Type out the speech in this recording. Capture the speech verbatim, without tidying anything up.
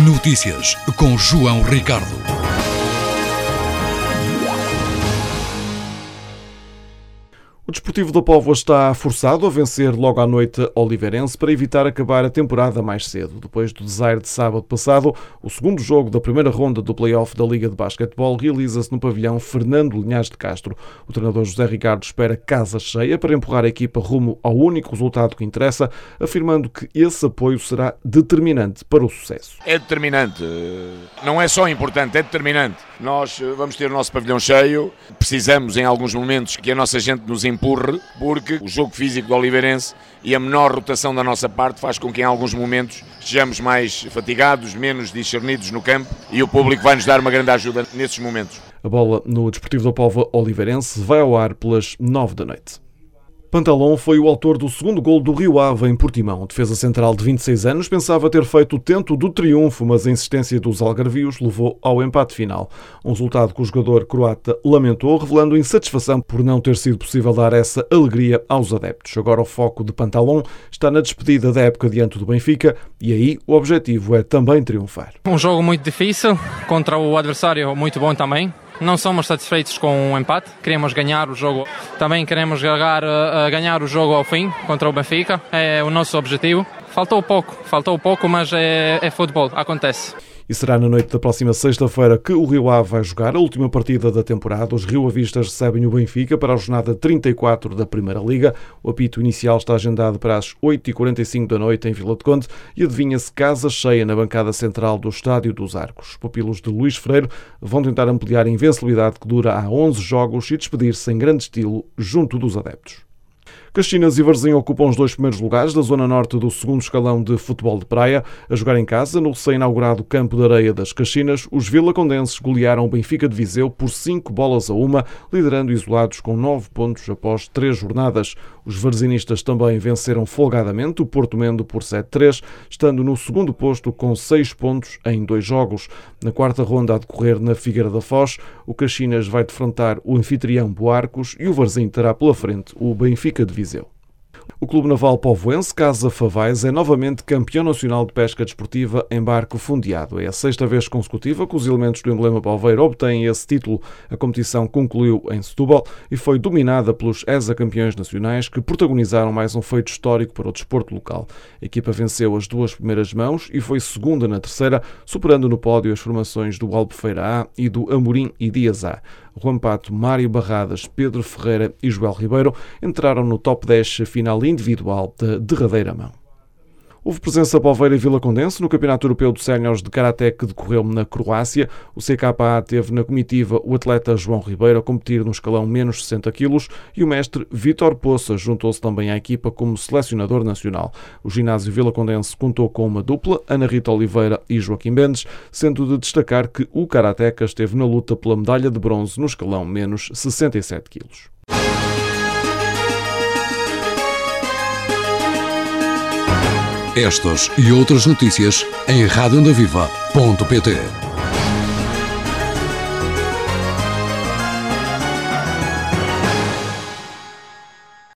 Notícias com João Ricardo. O Desportivo da Póvoa está forçado a vencer logo à noite Oliveirense para evitar acabar a temporada mais cedo. Depois do desaire de sábado passado, o segundo jogo da primeira ronda do play-off da Liga de Basquetebol realiza-se no pavilhão Fernando Linhares de Castro. O treinador José Ricardo espera casa cheia para empurrar a equipa rumo ao único resultado que interessa, afirmando que esse apoio será determinante para o sucesso. É determinante, não é só importante, é determinante. Nós vamos ter o nosso pavilhão cheio, precisamos em alguns momentos que a nossa gente nos empurre, porque o jogo físico do Oliveirense e a menor rotação da nossa parte faz com que em alguns momentos estejamos mais fatigados, menos discernidos no campo, e o público vai nos dar uma grande ajuda nesses momentos. A bola no Desportivo da Póvoa Oliveirense vai ao ar pelas nove da noite. Pantalon foi o autor do segundo gol do Rio Ave em Portimão. O defesa central de vinte e seis anos pensava ter feito o tento do triunfo, mas a insistência dos algarvios levou ao empate final. Um resultado que o jogador croata lamentou, revelando insatisfação por não ter sido possível dar essa alegria aos adeptos. Agora o foco de Pantalon está na despedida da época diante do Benfica e aí o objetivo é também triunfar. Um jogo muito difícil, contra o adversário muito bom também. Não somos satisfeitos com o empate, queremos ganhar o jogo, também queremos ganhar, uh, ganhar o jogo ao fim contra o Benfica, é o nosso objetivo. Faltou pouco, faltou pouco, mas é, é futebol, acontece. E será na noite da próxima sexta-feira que o Rio Ave vai jogar a última partida da temporada. Os rioavistas recebem o Benfica para a jornada trinta e quatro da Primeira Liga. O apito inicial está agendado para as oito e quarenta e cinco da noite em Vila de Conde e adivinha-se casa cheia na bancada central do Estádio dos Arcos. Os pupilos de Luís Freire vão tentar ampliar a invencibilidade que dura há onze jogos e despedir-se em grande estilo junto dos adeptos. Caxinas e Varzim ocupam os dois primeiros lugares da zona norte do segundo escalão de futebol de praia. A jogar em casa, no recém-inaugurado Campo de Areia das Caxinas, os vilacondenses golearam o Benfica de Viseu por cinco bolas a uma, liderando isolados com nove pontos após três jornadas. Os varzinistas também venceram folgadamente o Porto Mendo por sete a três, estando no segundo posto com seis pontos em dois jogos. Na quarta ronda a decorrer na Figueira da Foz, o Caxinas vai defrontar o anfitrião Boarcos e o Varzim terá pela frente o Benfica de Viseu. O Clube Naval Povoense Casa Favais é novamente campeão nacional de pesca desportiva em barco fundeado. É a sexta vez consecutiva que os elementos do emblema poveiro obtêm esse título. A competição concluiu em Setúbal e foi dominada pelos ex-campeões nacionais que protagonizaram mais um feito histórico para o desporto local. A equipa venceu as duas primeiras mãos e foi segunda na terceira, superando no pódio as formações do Albufeira A e do Amorim e Dias A. Juan Pato, Mário Barradas, Pedro Ferreira e Joel Ribeiro entraram no top dez final individual da derradeira mão. Houve presença poveira e vilacondense no Campeonato Europeu de Séniores de Karaté que decorreu na Croácia. O C K A teve na comitiva o atleta João Ribeiro a competir no escalão menos sessenta quilos e o mestre Vítor Poça juntou-se também à equipa como selecionador nacional. O ginásio vilacondense contou com uma dupla, Ana Rita Oliveira e Joaquim Mendes, sendo de destacar que o karateca esteve na luta pela medalha de bronze no escalão menos sessenta e sete quilos. Estas e outras notícias em rádio onda viva ponto pt.